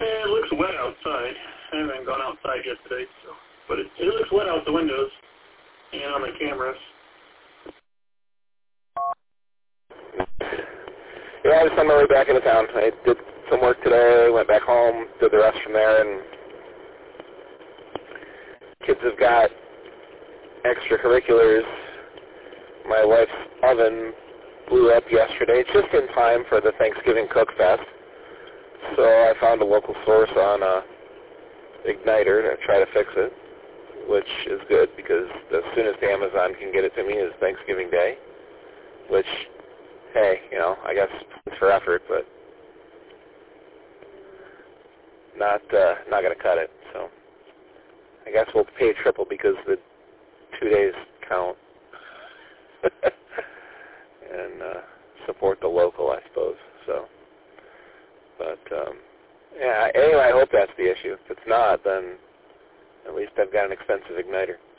It looks wet outside. I haven't gone outside yet today, so. But it looks wet out the windows and on the cameras. Yeah, I just on my way back into town. I did some work today, went back home, did the rest from there, and kids have got extracurriculars. My wife's oven blew up yesterday, just in time for the Thanksgiving Cook Fest. So I found a local source on Igniter to try to fix it, which is good because as soon as Amazon can get it to me is Thanksgiving Day, which, hey, you know, I guess it's for effort, but not going to cut it. So I guess we'll pay triple because the 2 days count and support the local, I suppose. So, but yeah. Anyway, I hope that's the issue. If it's not, then at least I've got an expensive igniter.